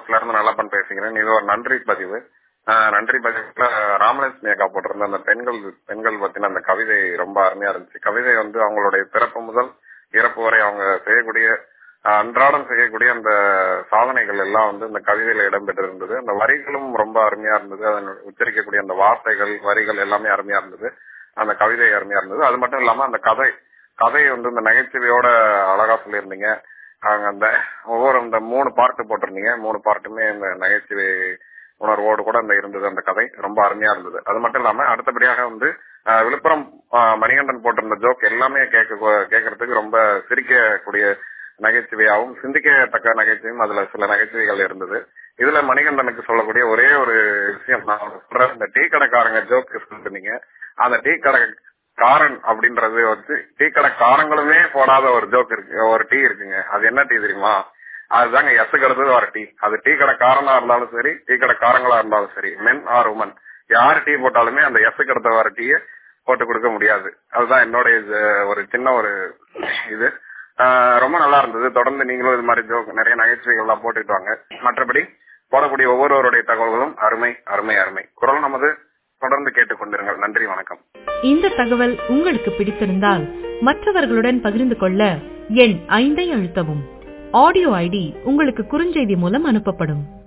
பள்ளிக்கூடத்துல இருந்து நல்லப்பன் பேசுகிறேன். இது ஒரு நன்றி பதிவு. நன்றி பதிவுல ராமலட்சுமி அக்கா போட்டிருந்த அந்த பெண்கள் பத்தின அந்த கவிதை ரொம்ப அருமையா இருந்துச்சு. கவிதை அவங்களுடைய பிறப்பு முதல் இறப்பு வரை அவங்க செய்யக்கூடிய அன்றாடம் செய்யக்கூடிய அந்த சாதனைகள் எல்லாம் இந்த கவிதையில இடம்பெற்றிருந்தது. அந்த வரிகளும் ரொம்ப அருமையா இருந்தது. அதன் உச்சரிக்கக்கூடிய அந்த வார்த்தைகள் வரிகள் எல்லாமே அருமையா இருந்தது. அந்த கவிதை அருமையா இருந்தது. அது மட்டும் இல்லாம அந்த கதை இந்த நகைச்சுவையோட அழகா சொல்லியிருந்தீங்க. அந்த ஒவ்வொரு இந்த 3 பார்ட் போட்டிருந்தீங்க. 3 பார்ட்டுமே இந்த நகைச்சுவை உணர்வோடு கூட இருந்தது. அந்த கதை ரொம்ப அருமையா இருந்தது. அது மட்டும் இல்லாம அடுத்தபடியாக விழுப்புரம் மணிகண்டன் போட்டிருந்த ஜோக் எல்லாமே கேட்கறதுக்கு ரொம்ப சிரிக்கக்கூடிய நகைச்சுவையாகவும் சிந்திக்கத்தக்க நகைச்சுவையும் அதுல சில நகைச்சுவைகள் இருந்தது. இதுல மணிகண்டனுக்கு சொல்லக்கூடிய ஒரே ஒரு விஷயம் நான் சொல்றேன். இந்த டீ கடைக்காரங்க ஜோக் சொல்லிருந்தீங்க. அந்த டீ கடை காரன் அப்படின்றது டீ கடை காரங்களுமே போடாத ஒரு ஜோக் இருக்கு. ஒரு டீ இருக்குங்க. அது என்ன டீ தெரியுமா? அதுதாங்க எஸ்ஸுக்கு அடுத்தது வர டீ. அது டீ கடை காரனா இருந்தாலும் சரி, டீ கடை காரங்களா இருந்தாலும் சரி, மென் ஆர் உமன் யாரு டீ போட்டாலுமே அந்த எஸ்ஸுக்கு அடுத்த வர டீயை போட்டு கொடுக்க முடியாது. அதுதான் என்னுடைய ஒரு சின்ன ஒரு இது. ரொம்ப நல்லா இருந்தது. தொடர்ந்து நீங்களும் இது மாதிரி ஜோக் நிறைய நகைச்சுவைகள் எல்லாம் போட்டுட்டு வாங்க. மற்றபடி போடக்கூடிய ஒவ்வொருவருடைய தகவல்களும் அருமை அருமை அருமை. குரல் நமது தொடர்ந்து கேட்டுக்கொண்டிருங்கள். நன்றி, வணக்கம். இந்த தகவல் உங்களுக்கு பிடித்திருந்தால் மற்றவர்களுடன் பகிர்ந்து கொள்ள எண் 5 அழுத்தவும். ஆடியோ ஐடி உங்களுக்கு குறுஞ்செய்தி மூலம் அனுப்பப்படும்.